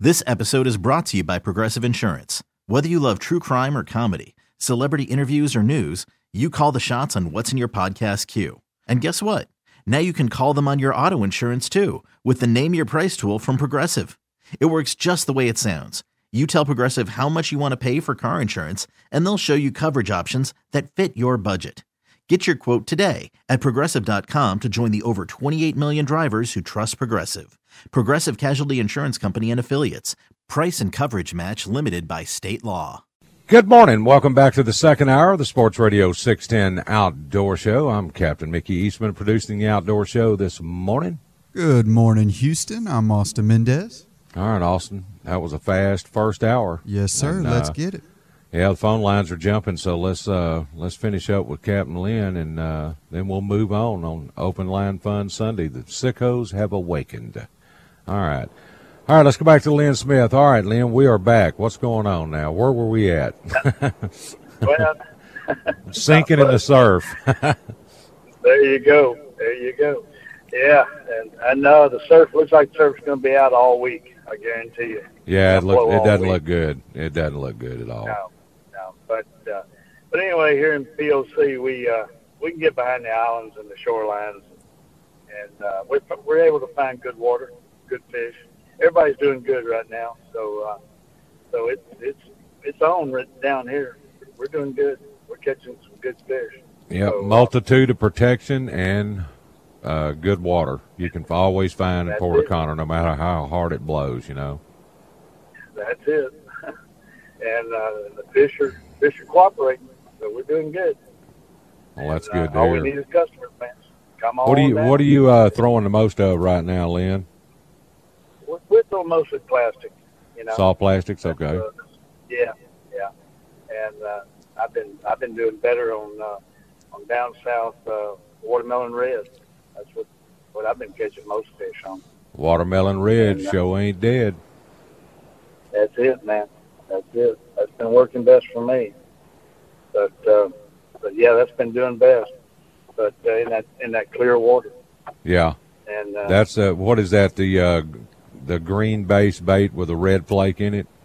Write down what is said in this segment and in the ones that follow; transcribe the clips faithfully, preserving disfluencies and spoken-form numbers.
This episode is brought to you by Progressive Insurance. Whether you love true crime or comedy, celebrity interviews or news, you call the shots on what's in your podcast queue. And guess what? Now you can call them on your auto insurance too with the Name Your Price tool from Progressive. It works just the way it sounds. You tell Progressive how much you want to pay for car insurance, and they'll show you coverage options that fit your budget. Get your quote today at Progressive dot com to join the over twenty-eight million drivers who trust Progressive. Progressive Casualty Insurance Company and Affiliates. Price and coverage match limited by state law. Good morning. Welcome back to the second hour of the Sports Radio six ten Outdoor Show. I'm Captain Mickey Eastman, producing the Outdoor Show this morning. Good morning, Houston. I'm Austin Mendez. All right, Austin. That was a fast first hour. Yes, sir. And, let's uh, get it. Yeah, the phone lines are jumping, so let's uh, let's finish up with Captain Lynn, and uh, then we'll move on on Open Line Fun Sunday. The sickos have awakened. All right. All right, let's go back to Lynn Smith. All right, Lynn, we are back. What's going on now? Where were we at? Well, sinking in the surf. There you go. There you go. Yeah, and I know the surf looks like the surf's going to be out all week. I guarantee you. Yeah, it, look, it doesn't week. look good. It doesn't look good at all. No, no. But uh, but anyway, here in P O C, we uh, we can get behind the islands and the shorelines, and uh, we're we're able to find good water, good fish. Everybody's doing good right now, so uh, so it's it's it's on right down here. We're doing good. We're catching some good fish. Yep, so, multitude of protection and uh, good water. You can always find in Port O'Connor, no matter how hard it blows. You know. That's it. and uh, the fish are fish are cooperating, so we're doing good. Well, that's and, good uh, to all hear. we need is customers, man. Come on. What are you down. What are you uh, throwing the most of right now, Lynn? We're, we're throwing mostly plastic. You know. Soft plastics, okay. Uh, yeah, yeah. And uh, I've been I've been doing better on uh, on down south uh, watermelon red. That's what what I've been catching most fish on. Watermelon red, and, uh, show ain't dead. That's it, man. That's it. That's been working best for me. But, uh, but yeah, that's been doing best. But uh, in that in that clear water. Yeah. And uh, that's uh, what is that? The uh, the green base bait with a red flake in it.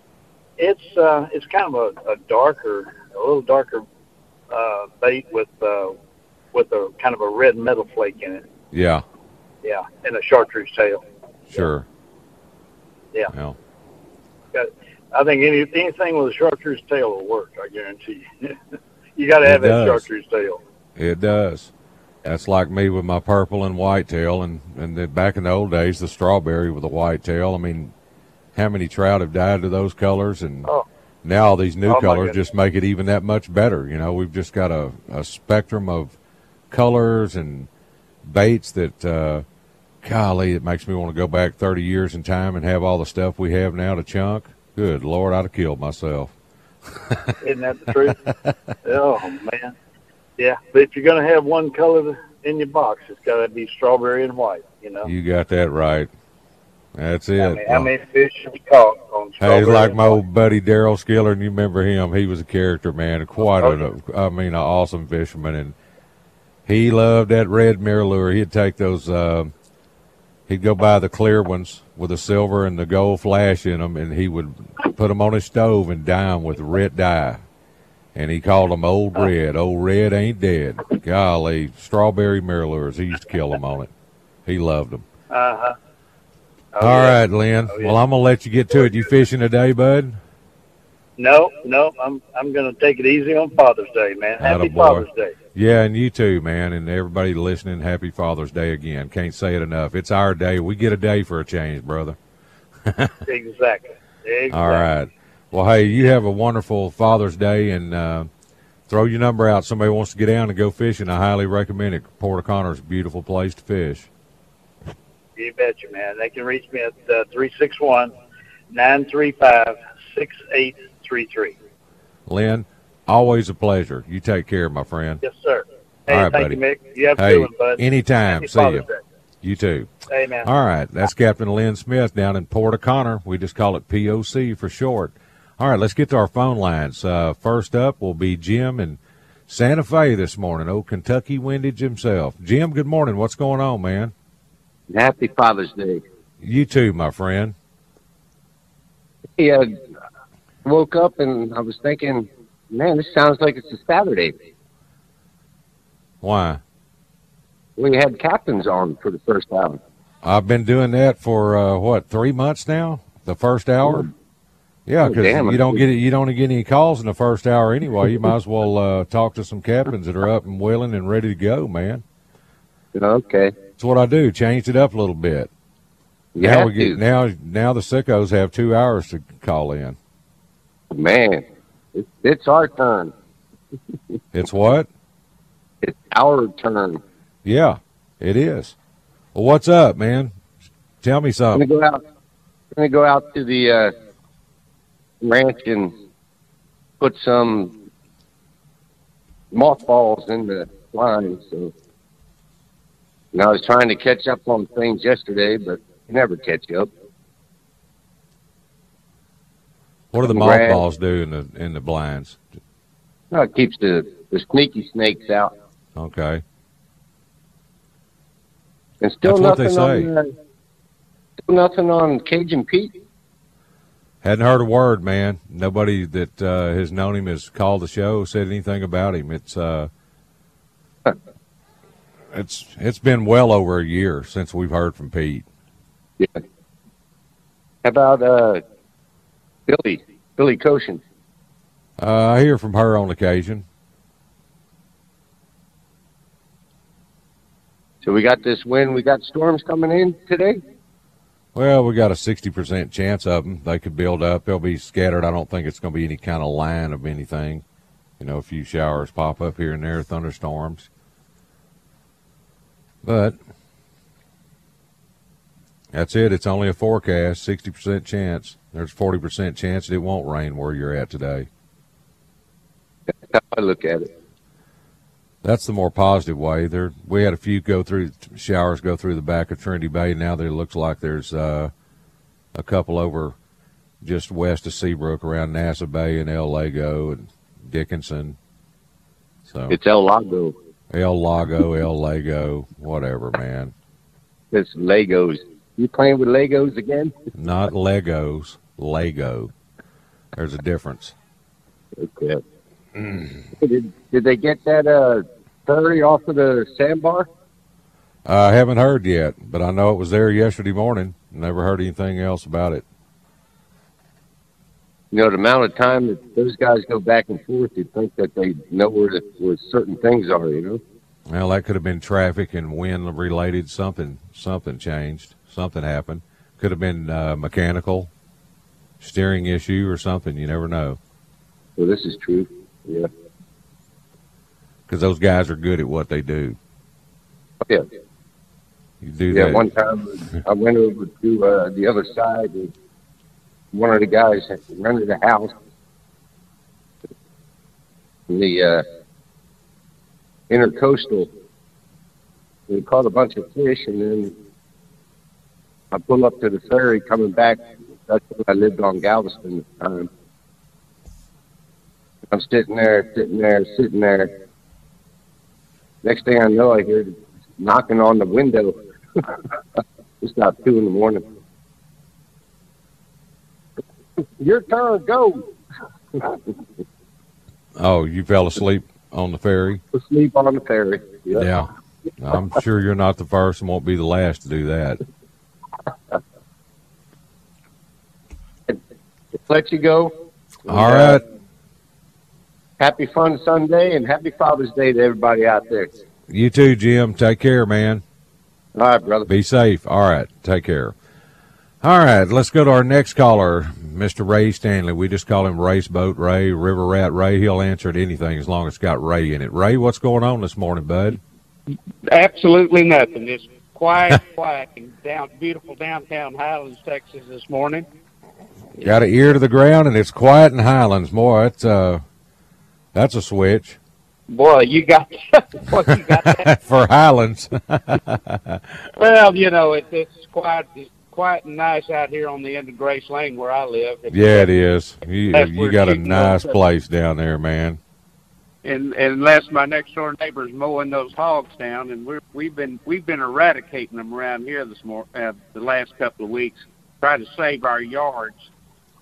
It's uh, it's kind of a, a darker, a little darker uh, bait with uh, with a kind of a red metal flake in it. Yeah. Yeah, and a chartreuse tail. Sure. Yeah. Well. I think any, anything with a chartreuse tail will work, I guarantee you. You got to have It that does. chartreuse tail. It does. That's like me with my purple and white tail, and, and then back in the old days, the strawberry with a white tail. I mean, how many trout have died to those colors? And Oh. now all these new Oh, my colors goodness. just make it even that much better. You know, we've just got a, a spectrum of colors and baits that, uh, golly, it makes me want to go back thirty years in time and have all the stuff we have now to chunk. Good Lord, I'd have killed myself. Isn't that the truth? Oh, man. Yeah, but if you're going to have one color in your box, it's got to be strawberry and white, you know. You got that right. That's it. I mean, how many fish have you caught on Hey, strawberry it's like and my white? old buddy Daryl Skiller, and you remember him. He was a character, man. Quite Oh, a, I mean, an awesome fisherman. And he loved that red mirror lure. He'd take those, uh, he'd go buy the clear ones with the silver and the gold flash in them, and he would put them on his stove and dye them with red dye. And he called them Old Red. Old Red ain't dead. Golly, strawberry mirror lures. He used to kill them on it. He loved them. Uh-huh. Oh, All yeah. right, Lynn. Oh, yeah. Well, I'm going to let you get to it. You fishing today, bud? No, no, I'm I'm going to take it easy on Father's Day, man. Happy Attaboy. Father's Day. Yeah, and you too, man, and everybody listening, happy Father's Day again. Can't say it enough. It's our day. We get a day for a change, brother. Exactly. Exactly. All right. Well, hey, you have a wonderful Father's Day, and uh, throw your number out. Somebody wants to get down and go fishing, I highly recommend it. Port O'Connor's a beautiful place to fish. You betcha, man. They can reach me at uh, three six one, nine three five, six eight three three. Lynn, always a pleasure. You take care, my friend. Yes, sir. Hey, All right, thank buddy. you, Mick. You have a Hey, good one, bud. anytime. Happy See you. Father's Day. You too. Hey, man. All right, that's Captain Lynn Smith down in Port O'Connor. We just call it P O C for short. All right, let's get to our phone lines. Uh, first up will be Jim in Santa Fe this morning, old Kentucky Windage himself. Jim, good morning. What's going on, man? Happy Father's Day. You too, my friend. Yeah, woke up and I was thinking, man, this sounds like it's a Saturday. Why? We had captains on for the first hour. I've been doing that for uh, what three months now. The first hour. Yeah, because oh, you don't get it. You don't get any calls in the first hour anyway. You might as well uh, talk to some captains that are up and willing and ready to go, man. Okay. That's what I do. Changed it up a little bit. You now have we get to. now. Now the sickos have two hours to call in. Man, it's, it's our turn. It's what? It's our turn. Yeah, it is. Well, what's up, man? Tell me I'm something. gonna go out. I'm gonna go out to the uh, ranch and put some mothballs in the line. So, and I was trying to catch up on things yesterday, but you never catch up. What do the Grass. mothballs do in the in the blinds? No, it keeps the, the sneaky snakes out. Okay. And still That's what nothing they say. on uh, still nothing on Cajun Pete. Hadn't heard a word, man. Nobody that uh, has known him has called the show, said anything about him. It's uh, it's it's been well over a year since we've heard from Pete. Yeah. How about uh, Billy Billy Koshin? Uh, I hear from her on occasion. So we got this wind. We got storms coming in today. Well, we got a sixty percent chance of them. They could build up. They'll be scattered. I don't think it's going to be any kind of line of anything. You know, a few showers pop up here and there, thunderstorms. But that's it. It's only a forecast, sixty percent chance. There's forty percent chance that it won't rain where you're at today. That's how I look at it. That's the more positive way. There, we had a few go through showers go through the back of Trinity Bay. Now there looks like there's uh, a couple over just west of Seabrook around Nassau Bay and El Lago and Dickinson. So It's El Lago. El Lago, El Lago, whatever, man. It's Legos. You playing with Legos again? Not Legos, Lego. There's a difference. Okay. Did, did they get that uh, ferry off of the sandbar? I haven't heard yet, but I know it was there yesterday morning. Never heard anything else about it. You know, the amount of time that those guys go back and forth, you'd think that they know where, the, where certain things are, you know? Well, that could have been traffic and wind related. Something, something changed. Something happened. Could have been uh, mechanical, steering issue or something. You never know. Well, this is true. Yeah. Because those guys are good at what they do. Yeah. You do Yeah, that. one time I went over to uh, the other side, and one of the guys had rented a house. In the uh, intercoastal, we caught a bunch of fish, and then I pull up to the ferry coming back. That's when I lived on Galveston at the time. I'm sitting there, sitting there, sitting there. Next thing I know, I hear it knocking on the window. It's about two in the morning. Your turn, go. Oh, you fell asleep on the ferry? Asleep on the ferry. Yep. Yeah. I'm sure you're not the first and won't be the last to do that. Let you go. All And, right. Uh, happy Fun Sunday and happy Father's Day to everybody out there. You too, Jim. Take care, man. All right, brother. Be safe. All right. Take care. All right. Let's go to our next caller, Mister Ray Stanley. We just call him Race Boat Ray, River Rat Ray. He'll answer at anything as long as it's got Ray in it. Ray, what's going on this morning, bud? Absolutely nothing. It's quiet, quiet, and down, beautiful downtown Highlands, Texas this morning. Got an ear to the ground, and it's quiet in Highlands. Boy, it's, uh, that's a switch. Boy, you got, boy, you got that. For Highlands. Well, you know, it, it's quiet, it's quiet and nice out here on the end of Grace Lane where I live. It's, Yeah, it is. You, That's you where got a you can nice go. place down there, man. And, and unless my next door neighbor's mowing those hogs down, and we're, we've been we've been eradicating them around here this mor- uh, the last couple of weeks, try to save our yards.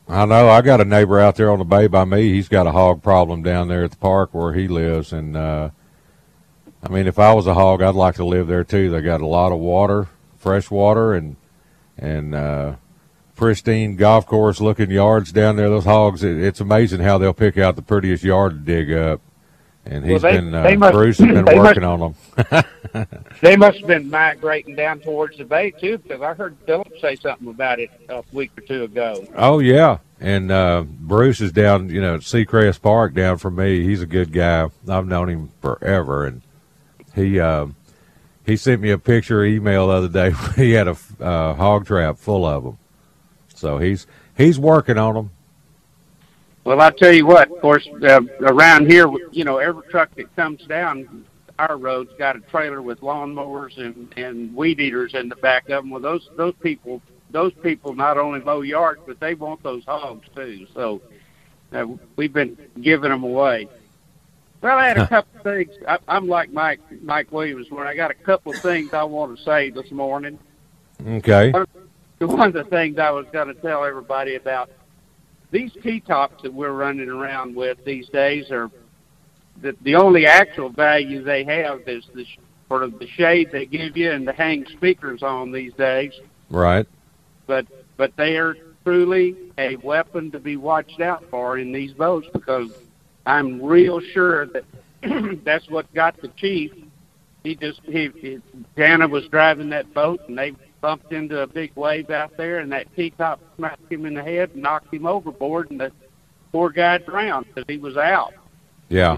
I know. I got a neighbor out there on the bay by me. He's got a hog problem down there at the park where he lives. And, uh, I mean, if I was a hog, I'd like to live there too. They got a lot of water, fresh water, and, and, uh, pristine golf course looking yards down there. Those hogs, it, it's amazing how they'll pick out the prettiest yard to dig up. And he's well, they, been, uh, they must, Bruce has been working must, on them. They must have been migrating down towards the bay, too, because I heard Philip say something about it a week or two ago. Oh, yeah. And uh, Bruce is down, you know, at Seacrest Park down from me. He's a good guy. I've known him forever. And he uh, he sent me a picture email the other day. He had a uh, hog trap full of them. So he's he's working on them. Well, I'll tell you what, of course, uh, around here, you know, every truck that comes down our road's got a trailer with lawnmowers and, and weed eaters in the back of them. Well, those those people, those people not only mow yards, but they want those hogs too. So uh, we've been giving them away. Well, I had a couple of things. I, I'm like Mike Mike Williams, where I got a couple of things I want to say this morning. Okay. One, one of the things I was going to tell everybody about, these T-tops that we're running around with these days are the, the only actual value they have is the sort of the shade they give you and to hang speakers on these days. Right. But but they are truly a weapon to be watched out for in these boats, because I'm real sure that that's what got the chief. He just he, he Dana was driving that boat and they bumped into a big wave out there, and that T-top smacked him in the head and knocked him overboard, and the poor guy drowned because he was out. Yeah.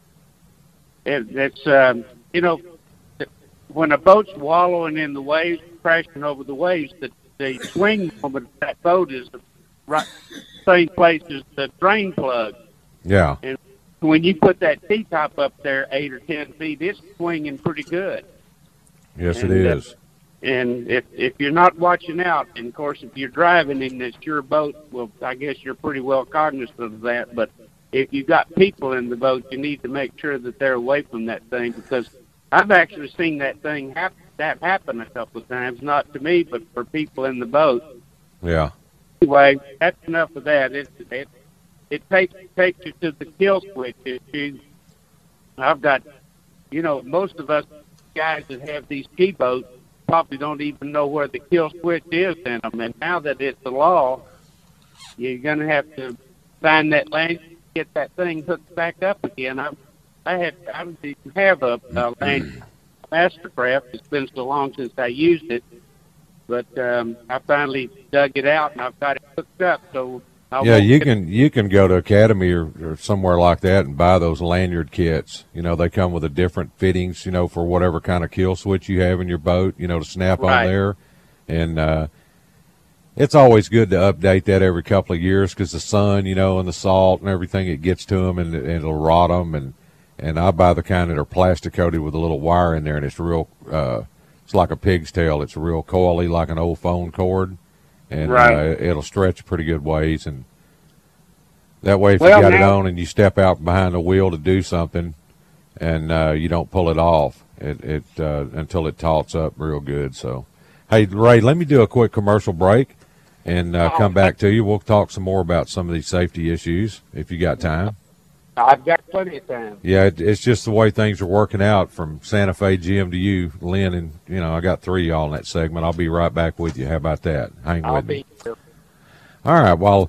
It, it's, um, you know, when a boat's wallowing in the waves, crashing over the waves, the, the swing moment of that boat is the right same place as the drain plug. Yeah. And when you put that T-top up there eight or ten feet, it's swinging pretty good. Yes, and, it is. Uh, And if if you're not watching out, and of course if you're driving and it's your boat, well, I guess you're pretty well cognizant of that. But if you've got people in the boat, you need to make sure that they're away from that thing, because I've actually seen that thing happen, that happen a couple of times, not to me, but for people in the boat. Yeah. Anyway, that's enough of that. It it it takes takes you to the kill switch issue. I've got, you know, most of us guys that have these ski boats probably don't even know where the kill switch is in them. And now that it's the law, you're going to have to find that lane, get that thing hooked back up again. I, I had, I didn't have a, a lane Mastercraft. It's been so long since I used it, but um, I finally dug it out and I've got it hooked up. So I yeah, you get, can you can go to Academy or, or somewhere like that and buy those lanyard kits. You know, they come with a different fittings, you know, for whatever kind of kill switch you have in your boat, you know, to snap right. on there. And uh, it's always good to update that every couple of years, because the sun, you know, and the salt and everything, it gets to them and, and it'll rot them. And, and I buy the kind that are plastic coated with a little wire in there, and it's real, uh, it's like a pig's tail. It's real coily, like an old phone cord. And right. uh, it'll stretch a pretty good ways, and that way if well, you got now, it on and you step out behind the wheel to do something and uh, you don't pull it off it, it uh, until it tauts up real good. So, hey, Ray, let me do a quick commercial break and uh, oh, come back to you. We'll talk some more about some of these safety issues if you got time. I've got plenty of time. Yeah, it, it's just the way things are working out from Santa Fe G M to you, Lynn, and, you know, I got three of y'all in that segment. I'll be right back with you. How about that? Hang I'll with be me. here. All right, well,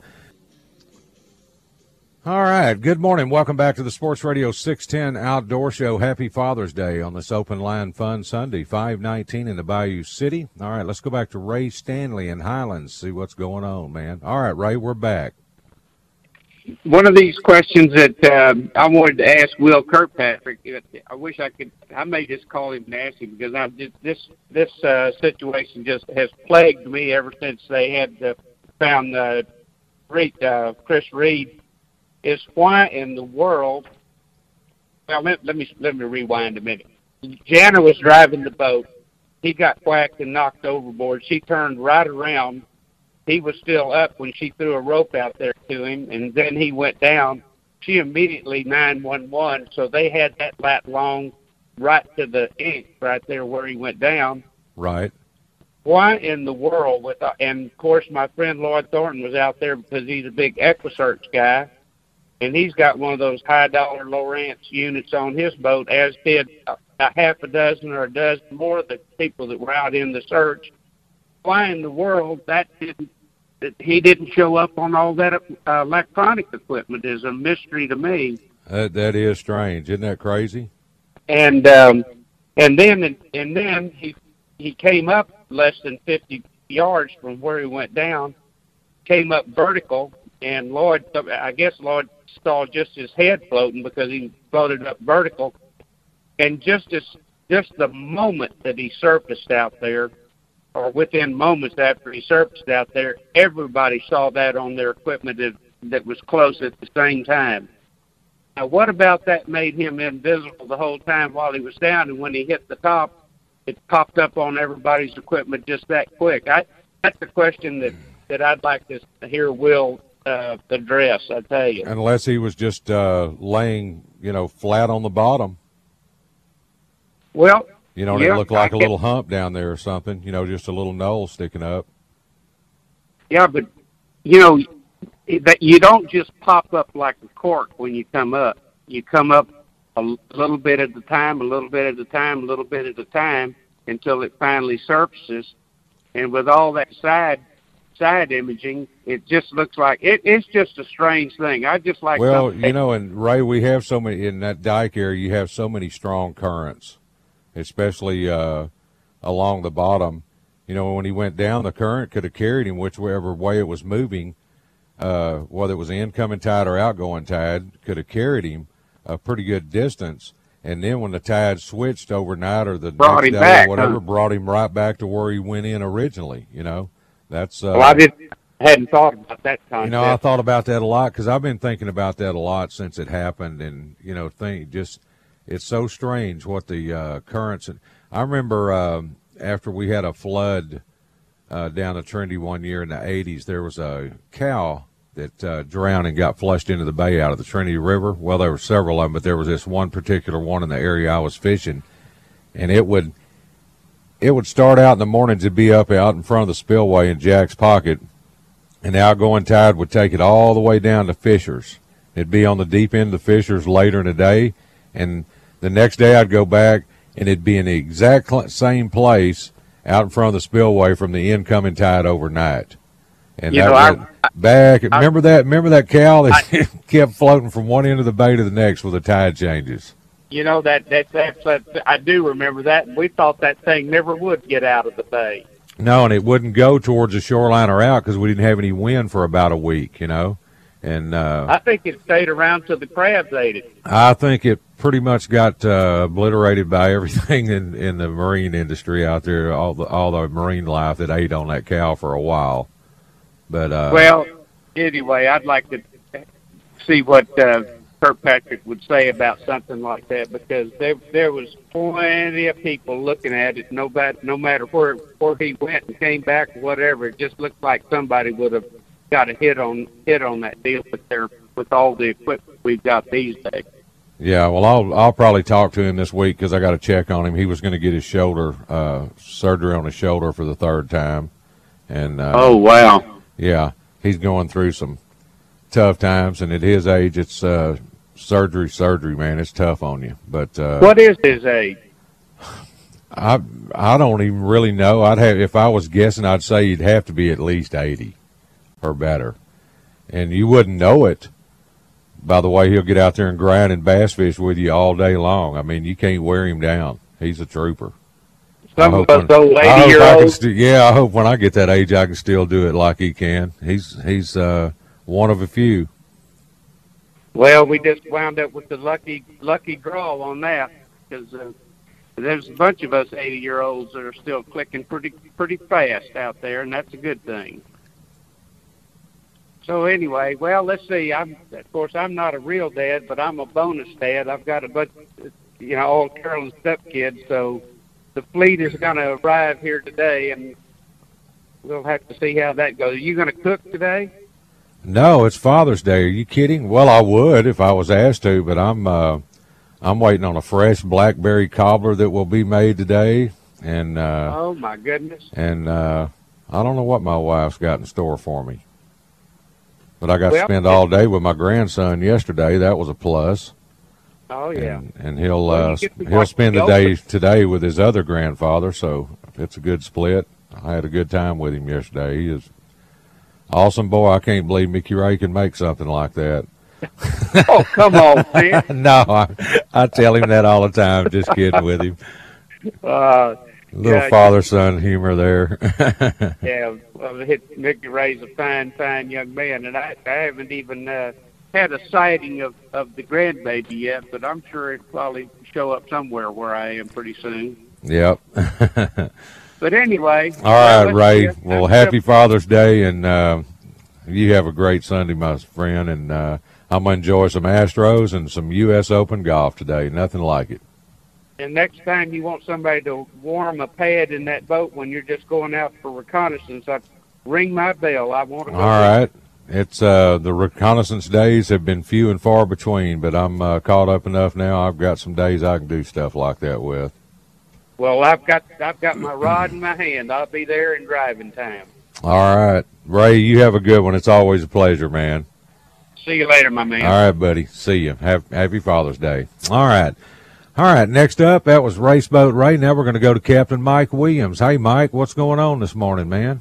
all right, good morning. Welcome back to the Sports Radio six ten Outdoor Show. Happy Father's Day on this Open Line Fun Sunday, five nineteen in the Bayou City. All right, let's go back to Ray Stanley in Highlands, see what's going on, man. All right, Ray, we're back. One of these questions that um, I wanted to ask Will Kirkpatrick, I wish I could, I may just call him and ask him, because I've just, this this uh, situation just has plagued me ever since they had uh, found uh, Reed, uh, Chris Reed, is why in the world, well, let, let me let me rewind a minute. Jana was driving the boat. He got whacked and knocked overboard. She turned right around. He was still up when she threw a rope out there to him, and then he went down. She immediately nine one one, so they had that lat long right to the inch right there where he went down. Right. why in the world, with uh, and of course my friend Lloyd Thornton was out there because he's a big EquiSearch guy, and he's got one of those high dollar Lowrance units on his boat, as did a, a half a dozen or a dozen more of the people that were out in the search. Why in the world that didn't that he didn't show up on all that uh, electronic equipment is a mystery to me. That that is strange, isn't that crazy? And um, and then and then he he came up less than fifty yards from where he went down, came up vertical, and Lloyd, I guess Lloyd saw just his head floating because he floated up vertical, and just as just the moment that he surfaced out there, or within moments after he surfaced out there, everybody saw that on their equipment that, that was close at the same time. Now, what about that made him invisible the whole time while he was down, and when he hit the top, it popped up on everybody's equipment just that quick? I, that's a question that, that I'd like to hear Will uh, address, I tell you. Unless he was just uh, laying, you know, flat on the bottom. Well, You know, and yeah, it looked like I a little hump down there or something, you know, just a little knoll sticking up. Yeah, but, you know, that you don't just pop up like a cork when you come up. You come up a little bit at a time, a little bit at a time, a little bit at a time until it finally surfaces. And with all that side side imaging, it just looks like it, it's just a strange thing. I just like Well, something. you know, and Ray, we have so many in that dike area. You have so many strong currents, especially uh, along the bottom. You know, when he went down, the current could have carried him whichever way it was moving, uh, whether it was incoming tide or outgoing tide, could have carried him a pretty good distance. And then when the tide switched overnight or the Brought next him day back, or whatever, huh? brought him right back to where he went in originally. You know, that's uh, Well, I didn't, hadn't thought about that concept. you know, I thought about that a lot because I've been thinking about that a lot since it happened, and you know, think just it's so strange what the uh, currents. I remember um, after we had a flood uh, down the Trinity one year in the eighties, there was a cow that uh, drowned and got flushed into the bay out of the Trinity River. Well, there were several of them, but there was this one particular one in the area I was fishing, and it would it would start out in the mornings to be up out in front of the spillway in Jack's Pocket, and the outgoing tide would take it all the way down to Fishers. It'd be on the deep end of the Fishers later in the day, and the next day I'd go back, and it'd be in the exact cl- same place out in front of the spillway from the incoming tide overnight. And You that know, I- went back. Remember that? Remember that cow that kept floating from one end of the bay to the next with the tide changes. You know, that, that, that, that I do remember that. We thought that thing never would get out of the bay. No, and it wouldn't go towards the shoreline or out because we didn't have any wind for about a week, you know. And uh, I think it stayed around till the crabs ate it. I think it pretty much got uh, obliterated by everything in, in the marine industry out there, all the all the marine life that ate on that cow for a while. But uh, Well, anyway, I'd like to see what uh, Kirkpatrick would say about something like that, because there there was plenty of people looking at it. No, bad, no matter where where he went and came back or whatever, it just looked like somebody would have got a hit on hit on that deal with their with all the equipment we've got these days. yeah, well, I'll I'll probably talk to him this week because I got to check on him. He was going to get his shoulder uh, surgery on his shoulder for the third time, and uh, Oh wow! yeah, he's going through some tough times, and at his age, it's uh, surgery, surgery, man. It's tough on you. But uh, What is his age? I I don't even really know. I'd have if I was guessing, I'd say he'd have to be at least eighty or better, and you wouldn't know it by the way he'll get out there and grind and bass fish with you all day long. I mean, you can't wear him down. He's a trooper. Some I of hope us when- old I eighty hope year I can olds. st- yeah, I hope when I get that age, I can still do it like he can. He's he's uh, one of a few. Well, we just wound up with the lucky lucky draw on that, because uh, there's a bunch of us eighty year olds that are still clicking pretty pretty fast out there, and that's a good thing. So anyway, well, let's see. I'm of course I'm not a real dad, but I'm a bonus dad. I've got a bunch, you know, all Carolyn's stepkids. So the fleet is going to arrive here today, and we'll have to see how that goes. Are you going to cook today? No, it's Father's Day. Are you kidding? Well, I would if I was asked to, but I'm uh, I'm waiting on a fresh blackberry cobbler that will be made today, and uh, Oh my goodness! and uh, I don't know what my wife's got in store for me, but I got Well, to spend all day with my grandson yesterday. That was a plus. Oh yeah. And, and he'll Well, you uh, get to he'll watch spend the the day today with his other grandfather, so it's a good split. I had a good time with him yesterday. He is awesome boy. I can't believe Mickey Ray can make something like that. Oh, come on, man. No, I, I tell him that all the time. Just kidding with him. Uh, Little yeah, father-son humor there. yeah, well, Mickey Ray's a fine, fine young man, and I, I haven't even uh, had a sighting of, of the grandbaby yet, but I'm sure it'll probably show up somewhere where I am pretty soon. Yep. But anyway. All right, well, Ray. yeah, Well, I'm happy good. Father's Day, and uh, you have a great Sunday, my friend, and uh, I'm going to enjoy some Astros and some U S Open golf today. Nothing like it. And next time you want somebody to warm a pad in that boat when you're just going out for reconnaissance, I ring my bell. I want to go. All right. It's uh, the reconnaissance days have been few and far between, but I'm uh, caught up enough now. I've got some days I can do stuff like that with. Well, I've got I've got my rod in my hand. I'll be there in driving time. All right. Ray, you have a good one. It's always a pleasure, man. See you later, my man. All right, buddy. See you. Have, happy Father's Day. All right. All right. Next up, that was Raceboat Ray. Now we're going to go to Captain Mike Williams. Hey, Mike, what's going on this morning, man?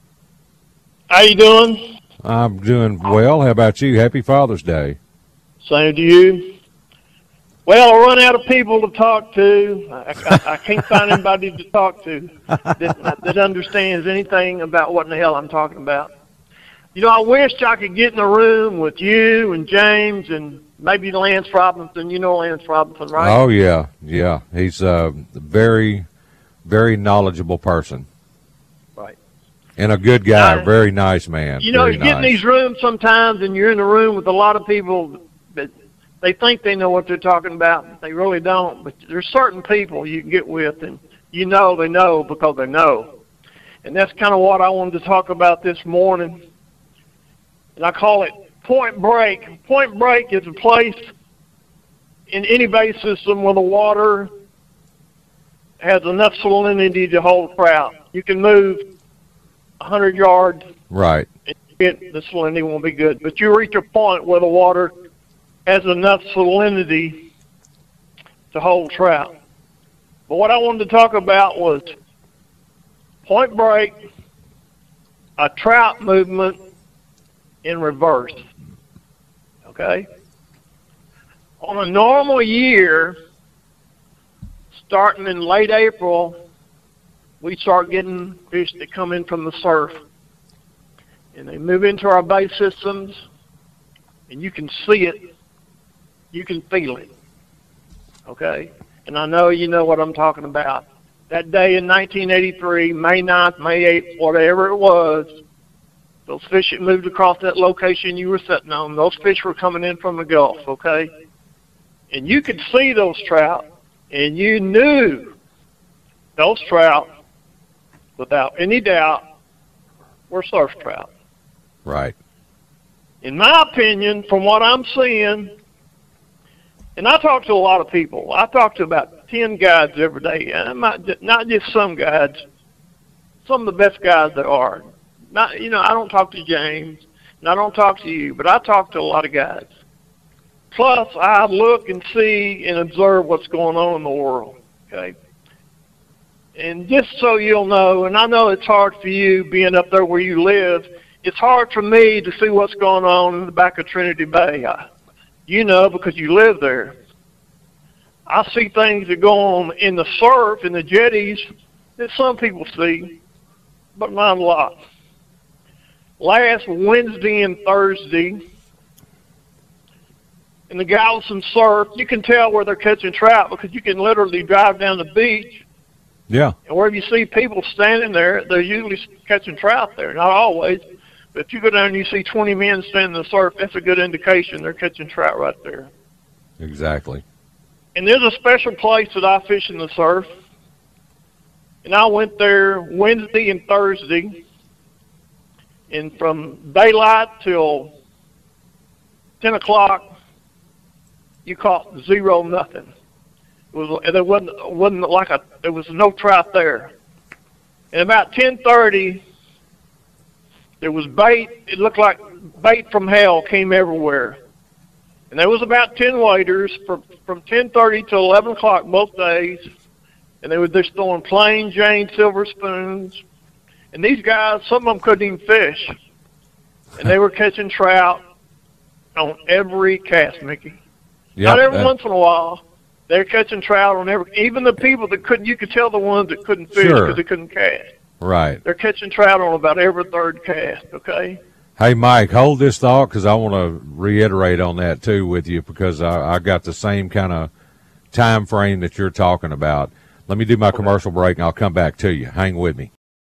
How you doing? I'm doing well. How about you? Happy Father's Day. Same to you. Well, I run out of people to talk to. I, I, I can't find anybody to talk to that, that understands anything about what in the hell I'm talking about. You know, I wish I could get in a room with you and James and maybe Lance Robinson. You know Lance Robinson, right? Oh, yeah. Yeah. He's a very, very knowledgeable person. Right. And a good guy. I, very nice man. You know, very you get nice. in these rooms sometimes and you're in a room with a lot of people that they think they know what they're talking about, but they really don't. But there's certain people you can get with, and you know they know because they know. And that's kind of what I wanted to talk about this morning. And I call it Point Break. Point Break is a place in any bay system where the water has enough salinity to hold trout. You can move one hundred yards. Right. And it, the salinity won't be good. But you reach a point where the water has enough salinity to hold trout. But what I wanted to talk about was Point Break, a trout movement in reverse. Okay? On a normal year, starting in late April, we start getting fish that come in from the surf. And they move into our bay systems, and you can see it. You can feel it, okay? And I know you know what I'm talking about. That day in nineteen eighty-three, May ninth, May eighth, whatever it was, those fish that moved across that location you were sitting on, those fish were coming in from the Gulf, okay? And you could see those trout, and you knew those trout, without any doubt, were surf trout. Right. In my opinion, from what I'm seeing, and I talk to a lot of people. I talk to about ten guides every day. And not, not just some guides, some of the best guides there are. Not, you know, I don't talk to James, and I don't talk to you, but I talk to a lot of guides. Plus, I look and see and observe what's going on in the world, okay? And just so you'll know, and I know it's hard for you being up there where you live, it's hard for me to see what's going on in the back of Trinity Bay. I, You know, because you live there. I see things that go on in the surf, in the jetties, that some people see, but not a lot. Last Wednesday and Thursday, in the Galveston surf, you can tell where they're catching trout because you can literally drive down the beach. Yeah. And wherever you see people standing there, they're usually catching trout there. Not always. But if you go down and you see twenty men standing in the surf, that's a good indication they're catching trout right there. Exactly. And there's a special place that I fish in the surf. And I went there Wednesday and Thursday. And from daylight till ten o'clock, you caught zero nothing. It was there wasn't wasn't like a there was no trout there. And about ten thirty, there was bait. It looked like bait from hell came everywhere. And there was about ten waders from from ten thirty to eleven o'clock both days, and they were just throwing plain Jane silver spoons. And these guys, some of them couldn't even fish, and they were catching trout on every cast, Mickey. Yep, Not every that... once in a while. They're catching trout on every. Even the people that couldn't, you could tell the ones that couldn't fish because sure. they couldn't cast. Right. They're catching trout on about every third cast. Okay. Hey, Mike, hold this thought because I want to reiterate on that too with you because I, I got the same kind of time frame that you're talking about. Let me do my okay. commercial break and I'll come back to you. Hang with me.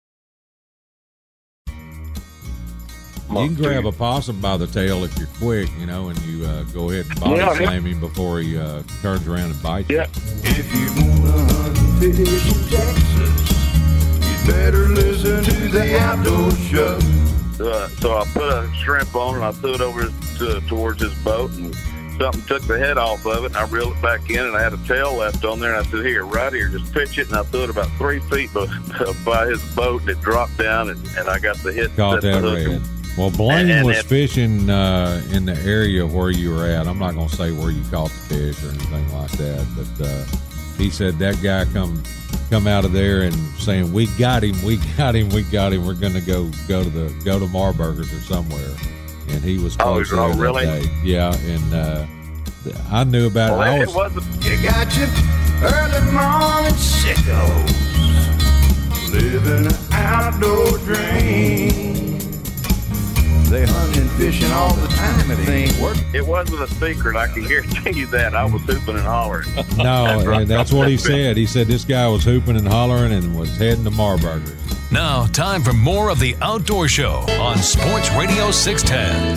You can grab a possum by the tail if you're quick, you know, and you uh, go ahead and body yeah, slam him before he uh, turns around and bites yeah. you. If you want to hunt and fish in Texas, you better listen to the Outdoor Show. Uh, so I put a shrimp on and I threw it over to, towards his boat, and something took the head off of it, and I reeled it back in, and I had a tail left on there, and I said, here, right here, just pitch it, and I threw it about three feet by, by his boat, and it dropped down, and, and I got the hit. Caught that red. Well, Blaine and, and was it, fishing uh, in the area where you were at. I'm not going to say where you caught the fish or anything like that, but uh, he said that guy come come out of there and saying, "We got him, we got him, we got him. We're going to go go to the go to Marburgers or somewhere." And he was close oh, there really? that day. Yeah, and uh, I knew about well, it. I was, it you got your early morning sickos living an outdoor dream. They hunt and fishing all the time. It ain't working. It wasn't a secret. I can guarantee you that. I was hooping and hollering. No, and that's what he said. He said this guy was hooping and hollering and was heading to Marburgers. Now, time for more of the Outdoor Show on Sports Radio six ten.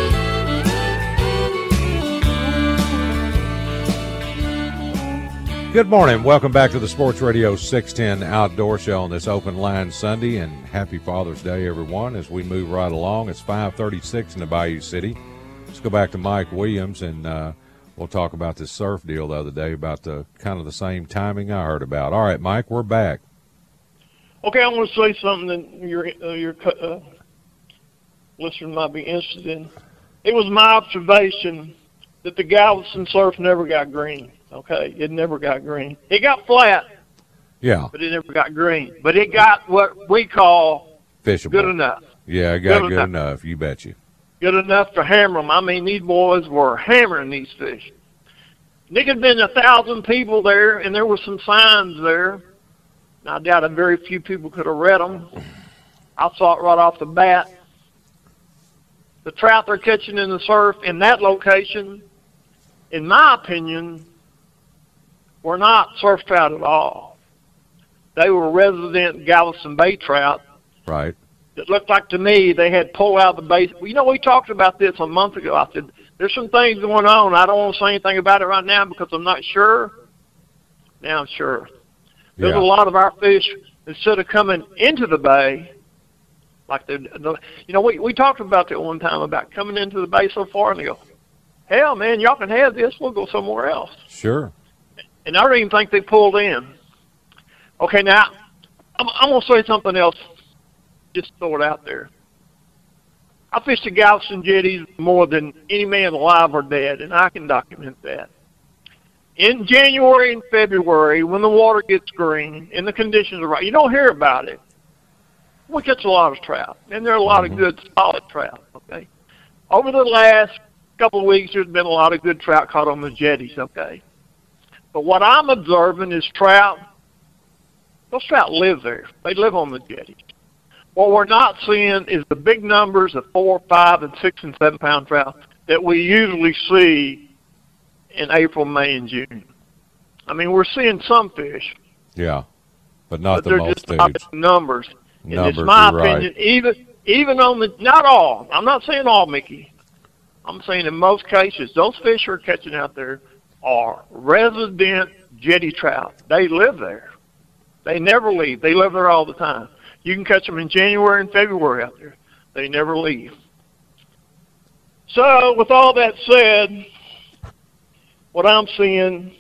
Good morning. Welcome back to the Sports Radio six ten Outdoor Show on this open line Sunday, and happy Father's Day, everyone, as we move right along. It's five thirty-six in the Bayou City. Let's go back to Mike Williams, and uh, we'll talk about this surf deal the other day, about the kind of the same timing I heard about. All right, Mike, we're back. Okay, I want to say something that your, uh, your uh, listener might be interested in. It was my observation that the Galveston surf never got green. Okay, it never got green. It got flat, yeah, but it never got green. But it got what we call fishable. Good enough. Yeah, it got good, good enough. enough. You bet you. Good enough to hammer them. I mean, these boys were hammering these fish. There could have been a thousand people there, and there were some signs there. I doubt a very few people could have read them. I saw it right off the bat. The trout they're catching in the surf in that location, in my opinion, were not surf trout at all. They were resident Galveston Bay trout. Right. It looked like to me they had pulled out the base. You know, we talked about this a month ago. I said, there's some things going on. I don't want to say anything about it right now because I'm not sure. Now I'm sure. There's yeah. a lot of our fish, instead of coming into the bay, like the, you know, we, we talked about that one time about coming into the bay so far, and they go, hell, man, y'all can have this. We'll go somewhere else. Sure. And I don't even think they pulled in. Okay, now, I'm, I'm going to say something else. Just throw it out there. I fished the Galveston jetties more than any man alive or dead, and I can document that. In January and February, when the water gets green and the conditions are right, you don't hear about it. We catch a lot of trout, and there are a lot mm-hmm. of good, solid trout, okay? Over the last couple of weeks, there's been a lot of good trout caught on the jetties, okay? But what I'm observing is trout, those trout live there. They live on the jetties. What we're not seeing is the big numbers of four, five, and six and seven pound trout that we usually see in April, May, and June. I mean, we're seeing some fish. Yeah, but not but the they're multitudes. just not numbers. And numbers, it's my you're opinion, right. even even on the, not all, I'm not saying all, Mickey. I'm saying in most cases, those fish we're catching out there are resident jetty trout. They live there. They never leave. They live there all the time. You can catch them in January and February out there. They never leave. So with all that said, what I'm seeing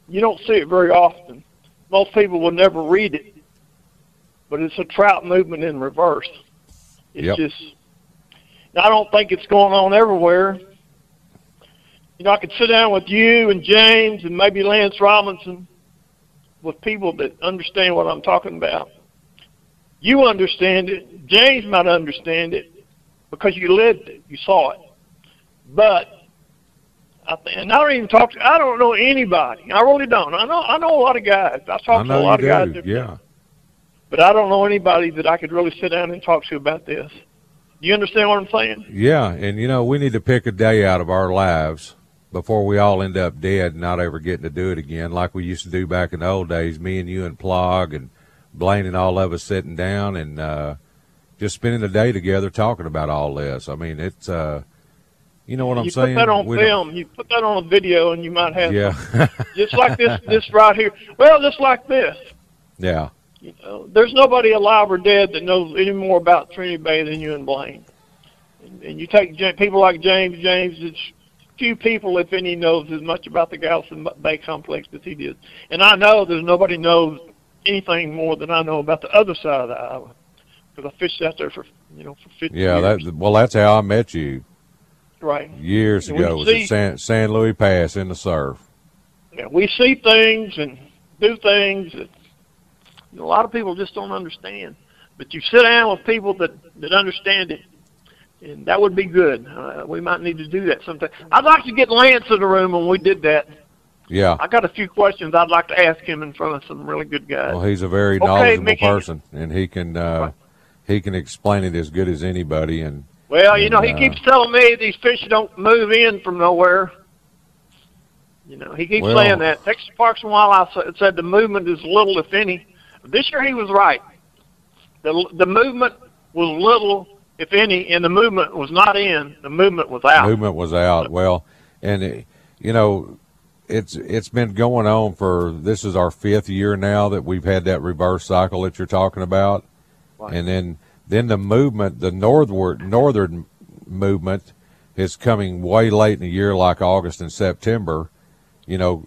you don't see it very often. Most people will never read it, but it's a trout movement in reverse. It's yep. just, I don't think it's going on everywhere. You know, I could sit down with you and James and maybe Lance Robinson with people that understand what I'm talking about. You understand it. James might understand it because you lived it. You saw it. But, I th- and I don't even talk to, I don't know anybody. I really don't. I know I know a lot of guys. I talk I to know a lot you of do. guys. Yeah. But I don't know anybody that I could really sit down and talk to about this. Do you understand what I'm saying? Yeah, and, you know, we need to pick a day out of our lives before we all end up dead and not ever getting to do it again, like we used to do back in the old days, me and you and Plog and Blaine and all of us sitting down and uh, just spending the day together talking about all this. I mean, it's, uh, you know what I'm you saying? You put that on we film, don't... you put that on a video, and you might have yeah. just like this, this right here. Well, just like this. Yeah. You know, there's nobody alive or dead that knows any more about Trinity Bay than you and Blaine. And, and you take people like James. James, it's few people, if any, knows as much about the Galveston Bay complex as he did. And I know there's nobody knows anything more than I know about the other side of the island because I fished out there for you know for fifty yeah, years. that well, that's how I met you. Right. Years and ago, it was see, at San, San Luis Pass in the surf. Yeah, we see things and do things that you know, a lot of people just don't understand. But you sit down with people that, that understand it, and that would be good. Uh, we might need to do that sometime. I'd like to get Lance in the room when we did that. Yeah. I got a few questions I'd like to ask him in front of some really good guys. Well, he's a very okay, knowledgeable Mickey. person, and he can uh, right. he can explain it as good as anybody. And Well, you and, know, he uh, keeps telling me these fish don't move in from nowhere. You know, he keeps well, saying that. Texas Parks and Wildlife said the movement is little, if any. This year he was right. The the movement was little, if any, and the movement was not in. The movement was out. Movement was out. Well, and, it, you know, it's it's been going on for, this is our fifth year now that we've had that reverse cycle that you're talking about. Right. And then, then the movement, the northward northern movement is coming way late in the year, like August and September. You know,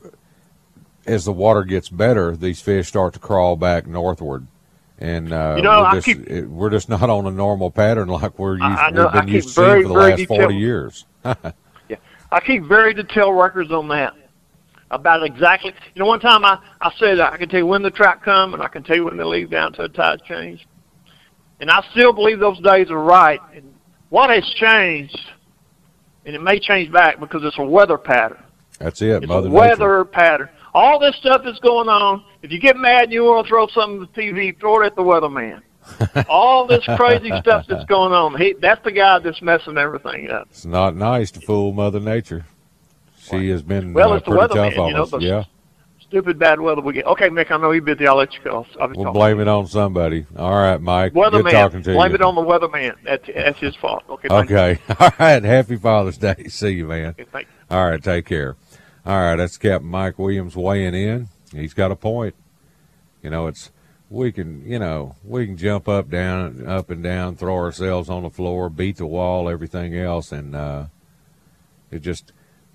as the water gets better, these fish start to crawl back northward. And uh, you know, we're, I just, keep, it, we're just not on a normal pattern like we're used, I, I know, we've been I used keep to very, seeing for the very last detailed, forty years. Yeah, I keep very detailed records on that, about exactly. You know, one time I, I said I can tell you when the trout come and I can tell you when they leave down to the tide change. And I still believe those days are right. And what has changed, and it may change back because it's a weather pattern. That's it, It's Mother a weather Nature. pattern. All this stuff is going on. If you get mad and you want to throw something at the T V, throw it at the weatherman. All this crazy stuff that's going on, he, that's the guy that's messing everything up. It's not nice to fool Mother Nature. She right. has been well, uh, it's the pretty tough weatherman, on you know, us. the Yeah. Stupid bad weather we get. Okay, Mick, I know you're busy. I'll let you go. I'll be we'll talking. blame it on somebody. All right, Mike. Weatherman. Good talking to blame you. it on the weatherman. That's, that's his fault. Okay. Okay. All right. Happy Father's Day. See you, man. Okay, thank you. All right. Take care. All right. That's Captain Mike Williams weighing in. He's got a point. You know, it's we can, you know, we can jump up, down, up and down, throw ourselves on the floor, beat the wall, everything else, and uh, it just.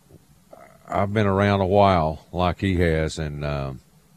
I've been around a while, like he has, and um,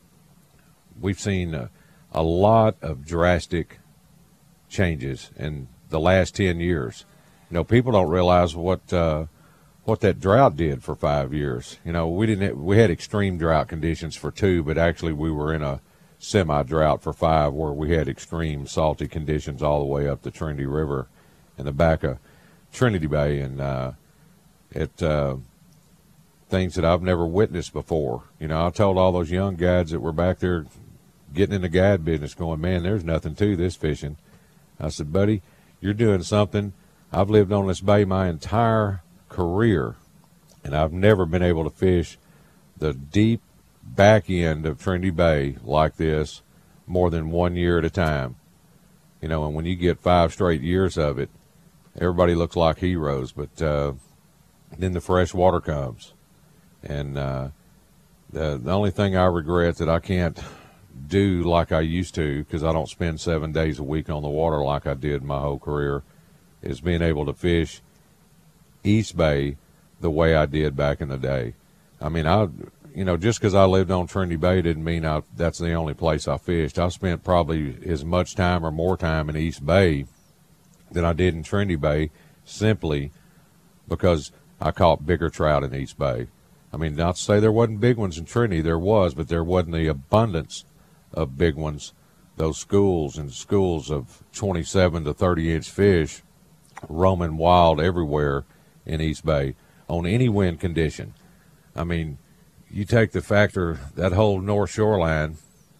we've seen a, a lot of drastic changes in the last ten years. You know, people don't realize what uh, what that drought did for five years. You know, we didn't we had extreme drought conditions for two, but actually we were in a semi-drought for five, where we had extreme salty conditions all the way up the Trinity River in the back of Trinity Bay, and uh, it. Uh, things that I've never witnessed before. You know, I told all those young guides that were back there getting in the guide business going, man, there's nothing to this fishing. I said, buddy, you're doing something. I've lived on this bay my entire career, and I've never been able to fish the deep back end of Trinity Bay like this more than one year at a time. You know, and when you get five straight years of it, everybody looks like heroes, but uh, then the fresh water comes. And uh, the, the only thing I regret that I can't do like I used to, because I don't spend seven days a week on the water like I did my whole career, is being able to fish East Bay the way I did back in the day. I mean, I, you know, just because I lived on Trinity Bay didn't mean I, that's the only place I fished. I spent probably as much time or more time in East Bay than I did in Trinity Bay, simply because I caught bigger trout in East Bay. I mean, not to say there wasn't big ones in Trinity, there was, but there wasn't the abundance of big ones. Those schools and schools of twenty-seven to thirty inch fish roaming wild everywhere in East Bay on any wind condition. I mean, you take the factor, that whole north shoreline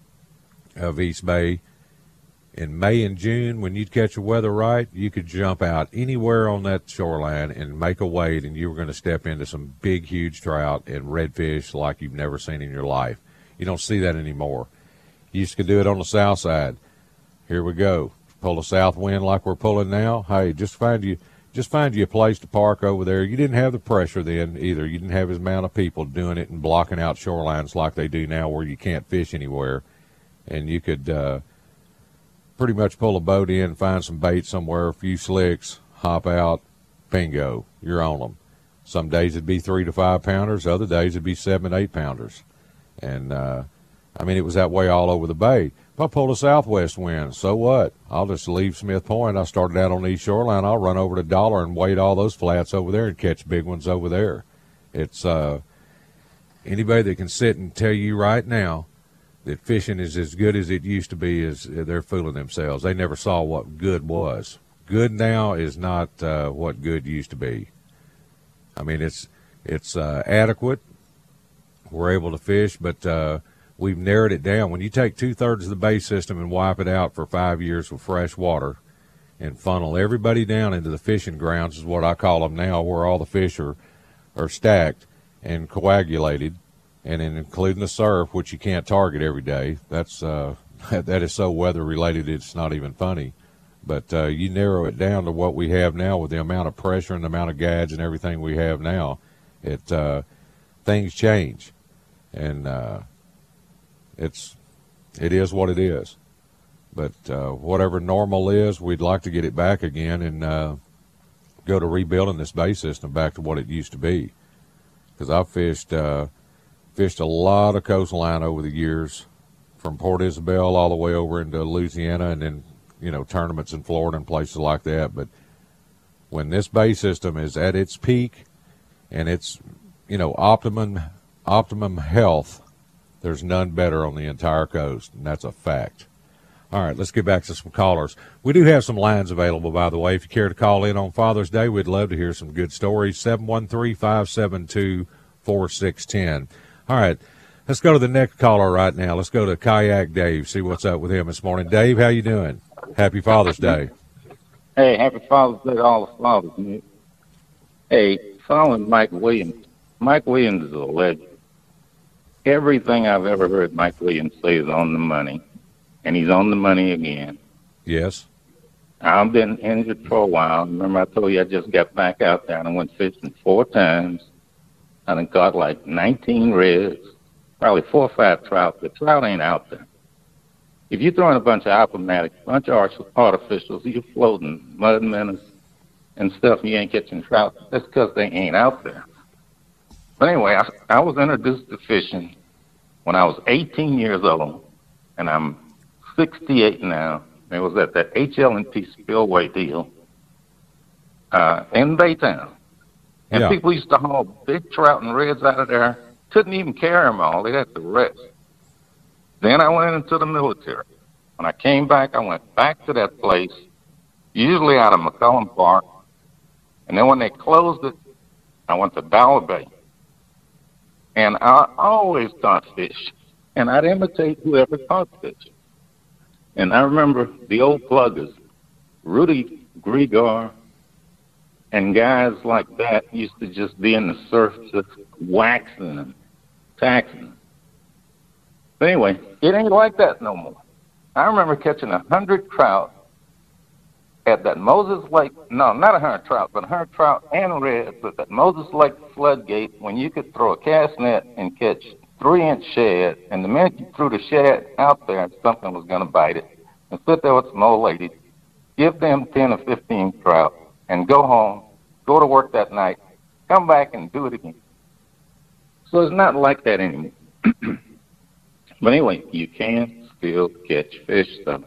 of East Bay, in May and June, when you'd catch the weather right, you could jump out anywhere on that shoreline and make a wade, and you were going to step into some big, huge trout and redfish like you've never seen in your life. You don't see that anymore. You used to do it on the south side. Here we go. Pull a south wind like we're pulling now. Hey, just find you just find you a place to park over there. You didn't have the pressure then either. You didn't have as amount of people doing it and blocking out shorelines like they do now where you can't fish anywhere. And you could uh, pretty much pull a boat in, find some bait somewhere, a few slicks, hop out, bingo, you're on them. Some days it'd be three to five pounders. Other days it'd be seven, eight pounders. And, uh, I mean, it was that way all over the bay. If I pull a southwest wind, so what? I'll just leave Smith Point. I started out on the east shoreline. I'll run over to Dollar and wade all those flats over there and catch big ones over there. It's uh, anybody that can sit and tell you right now that fishing is as good as it used to be, is they're fooling themselves. They never saw what good was. Good now is not uh, what good used to be. I mean, it's it's uh, adequate. We're able to fish, but uh, we've narrowed it down. When you take two-thirds of the bay system and wipe it out for five years with fresh water and funnel everybody down into the fishing grounds, is what I call them now, where all the fish are, are stacked and coagulated, and in including the surf, which you can't target every day. That's uh, that is so weather-related it's not even funny. But uh, you narrow it down to what we have now with the amount of pressure and the amount of gads and everything we have now, it uh, things change. And uh, it's it is what it is. But uh, whatever normal is, we'd like to get it back again and uh, go to rebuilding this bay system back to what it used to be. Because I've fished uh, fished a lot of coastline over the years, from Port Isabel all the way over into Louisiana, and then you know tournaments in Florida and places like that. But when this bay system is at its peak and it's you know optimum. optimum health, there's none better on the entire coast, and that's a fact. All right, let's get back to some callers. We do have some lines available, by the way. If you care to call in on Father's Day, we'd love to hear some good stories. seven one three, five seven two, four six one zero. All right, let's go to the next caller right now. Let's go to Kayak Dave, see what's up with him this morning. Dave, how you doing? Happy Father's Day. Hey, happy Father's Day to all the fathers, Nick. Hey, following Mike Williams. Mike Williams is a legend. Everything I've ever heard Mike Williams say is on the money, and he's on the money again. Yes. I've been injured for a while. Remember I told you I just got back out there, and I went fishing four times. I done caught like nineteen reds, probably four or five trout. The trout ain't out there. If you throw in a bunch of aquamatics, a bunch of artificials, you're floating mud minnows and stuff, you ain't catching trout. That's because they ain't out there. But anyway, I, I was introduced to fishing when I was eighteen years old, and I'm sixty-eight now. It was at that H L and T Spillway deal uh, in Baytown. And yeah. People used to haul big trout and reds out of there, couldn't even carry them all. They had to rest. Then I went into the military. When I came back, I went back to that place, usually out of McCollum Park. And then when they closed it, I went to Dollar Bay. And I always caught fish. And I'd imitate whoever caught fish. And I remember the old pluggers, Rudy Griegar, and guys like that used to just be in the surf just waxing and taxing. But anyway, it ain't like that no more. I remember catching a hundred trout at that Moses Lake, no, not a hundred trout, but a hundred trout and reds at that Moses Lake floodgate when you could throw a cast net and catch three-inch shad, and the minute you threw the shad out there, something was going to bite it, and sit there with some old ladies, give them ten or fifteen trout, and go home, go to work that night, come back and do it again. So it's not like that anymore. But anyway, you can still catch fish, though.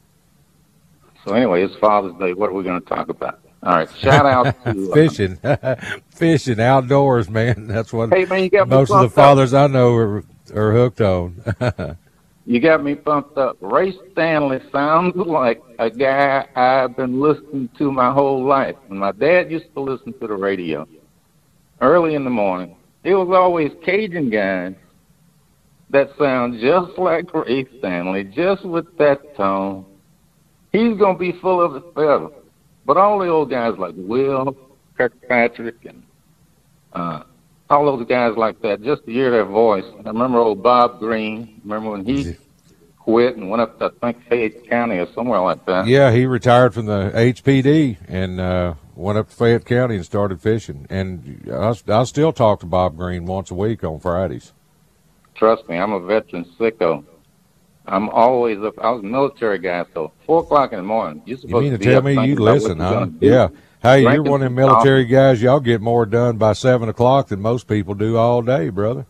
So anyway, it's Father's Day. What are we going to talk about? All right, shout out to uh, fishing, fishing outdoors, man. That's what hey, man, you got most of the fathers up. I know are, are hooked on. You got me pumped up. Ray Stanley sounds like a guy I've been listening to my whole life. And my dad used to listen to the radio early in the morning. It was always Cajun guys that sound just like Ray Stanley, just with that tone. He's going to be full of it forever. But all the old guys like Will Kirkpatrick and uh, all those guys like that, just to hear their voice. I remember old Bob Green. Remember when he quit and went up to, I think, Fayette County or somewhere like that? Yeah, he retired from the H P D and uh, went up to Fayette County and started fishing. And I, I still talk to Bob Green once a week on Fridays. Trust me, I'm a veteran sicko. I'm always up. I was a military guy, so four o'clock in the morning. You're supposed you mean to, to tell me you listen, huh? Yeah. Hey, you're one of them military guys. Y'all get more done by seven o'clock than most people do all day, brother.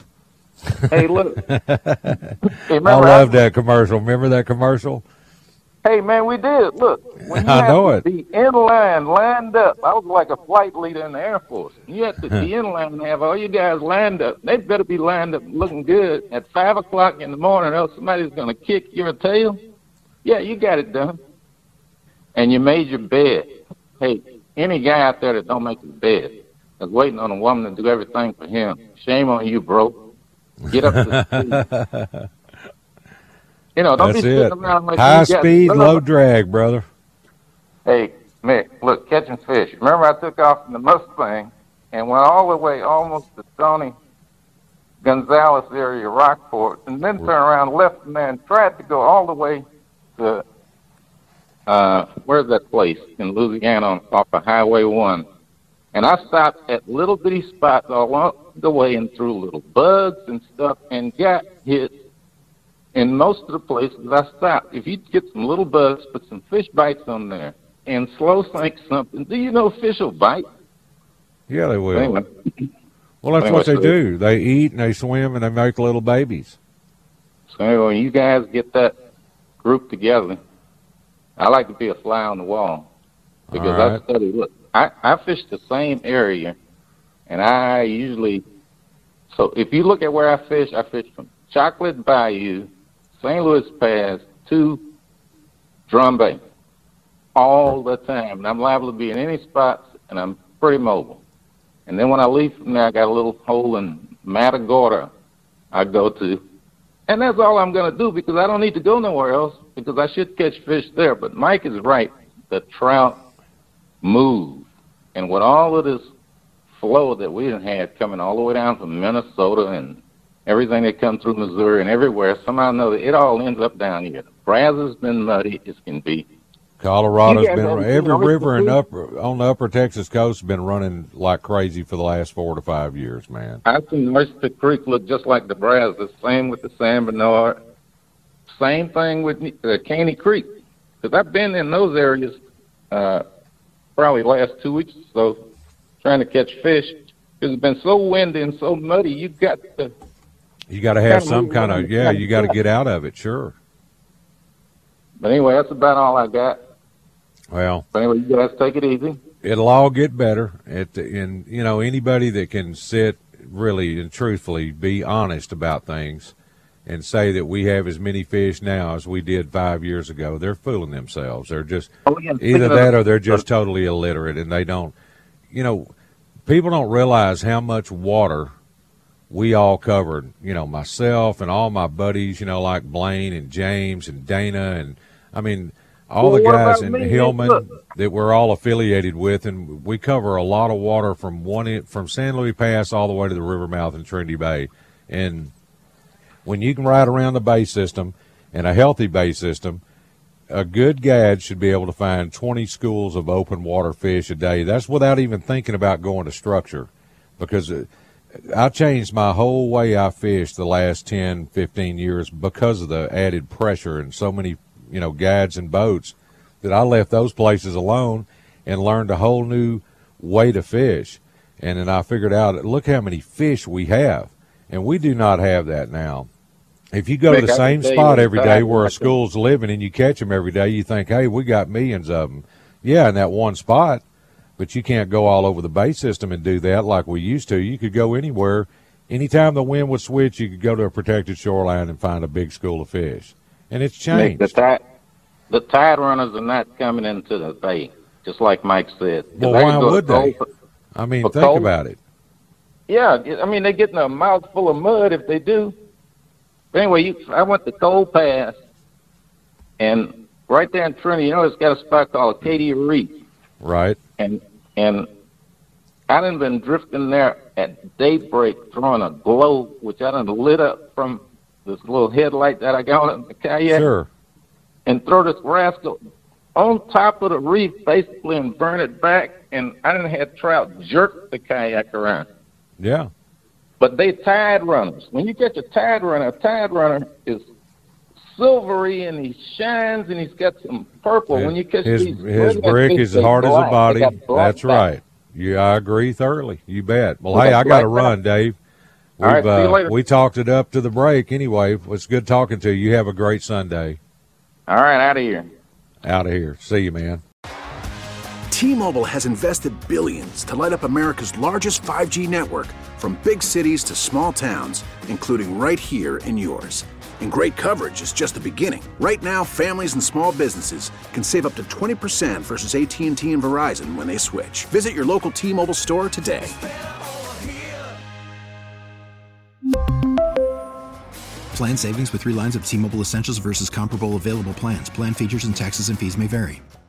Hey, look. Hey, I love that commercial. Remember that commercial? Hey, man, we did. Look, when you I know it. Be in line, lined up. I was like a flight leader in the Air Force. You have to be in line and have all you guys lined up. They better be lined up looking good at five o'clock in the morning, or else somebody's going to kick your tail. Yeah, you got it done. And you made your bed. Hey, any guy out there that don't make his bed is waiting on a woman to do everything for him. Shame on you, bro. Get up to the speed. You know, don't That's be sitting it. around like high you got, speed, look, low drag, brother. Hey, Mick, look, catching fish. Remember I took off in the Mustang and went all the way almost to Tony Gonzalez area, Rockport, and then turned around, left from there, and tried to go all the way to, uh, where's that place in Louisiana off of Highway one. And I stopped at little bitty spots all along the way and threw little bugs and stuff and got hit in most of the places I stopped. If you get some little bugs, put some fish bites on there, and slow sink something, do you know fish will bite? Yeah, they will. Anyway. Well, that's anyway, what they so do. They eat and they swim and they make little babies. So anyway, when you guys get that group together, I like to be a fly on the wall because All right. I study. Look, I, I fish the same area, and I usually, so if you look at where I fish, I fish from Chocolate Bayou, Saint Louis Pass to Drum Bay all the time. And I'm liable to be in any spots, and I'm pretty mobile. And then when I leave from there, I got a little hole in Matagorda I go to. And that's all I'm going to do because I don't need to go nowhere else because I should catch fish there. But Mike is right. The trout move. And with all of this flow that we had coming all the way down from Minnesota and everything that comes through Missouri and everywhere, somehow or another, it all ends up down here. Brazos been muddy as can be. Colorado's been know, every you know, river in upper on the upper Texas coast has been running like crazy for the last four to five years, man. I've seen Oyster Creek look just like the Brazos. Same with the San Bernard. Same thing with uh, Caney Creek. Because I've been in those areas uh, probably last two weeks or so trying to catch fish. Because it's been so windy and so muddy, you got to. You got to have some kind of yeah. You got to get out of it, sure. But anyway, that's about all I got. Well, but anyway, you guys take it easy. It'll all get better. At the, and you know, anybody that can sit really and truthfully be honest about things and say that we have as many fish now as we did five years ago, they're fooling themselves. They're just oh, yeah. either that or they're just totally illiterate and they don't. You know, people don't realize how much water we all covered. You know, myself and all my buddies. You know, like Blaine and James and Dana and I mean. All well, the guys in me? Hillman Look. that we're all affiliated with, and we cover a lot of water from one from San Luis Pass all the way to the river mouth in Trinity Bay. And when you can ride around the bay system and a healthy bay system, a good guide should be able to find twenty schools of open water fish a day. That's without even thinking about going to structure, because I changed my whole way I fish the last ten, fifteen years because of the added pressure and so many you know, guides and boats that I left those places alone and learned a whole new way to fish. And then I figured out, look how many fish we have. And we do not have that now. If you go Mick, to the I same can tell spot you every in day fact, where I a can- school's living and you catch them every day, you think, hey, we got millions of them. Yeah, in that one spot. But you can't go all over the bay system and do that like we used to. You could go anywhere. Anytime the wind would switch, you could go to a protected shoreline and find a big school of fish. And it's Mick, changed. the tide, the tide runners are not coming into the bay, just like Mike said. 'Cause Well, they why can go to would they? Cold- I mean, for think cold- about it. Yeah, I mean, they're getting a mouthful of mud if they do. But anyway, you, I went to Cold Pass, and right there in Trinity, you know, it's got a spot called Acadia Reef. Right. And and I done been drifting there at daybreak throwing a glow, which I done lit up from this little headlight that I got on the kayak. Sure. And throw this rascal on top of the reef, basically, and burn it back. And I done had trout jerk the kayak around. Yeah. But they tide runners. When you catch a tide runner, a tide runner is silvery and he shines and he's got some purple. When you catch his these his redneck brick fish, is they as hard as black. a body. They got black That's back. right. Yeah, I agree thoroughly. You bet. Well, They hey, got I got to black run, back. Dave. We've, All right, see you uh, later. we talked it up to the break anyway. It was good talking to you. You have a great Sunday. All right, out of here. Out of here. See you, man. T-Mobile has invested billions to light up America's largest five G network, from big cities to small towns, including right here in yours. And great coverage is just the beginning. Right now, families and small businesses can save up to twenty percent versus A T and T and Verizon when they switch. Visit your local T-Mobile store today. Plan savings with three lines of T-Mobile Essentials versus comparable available plans. Plan features and taxes and fees may vary.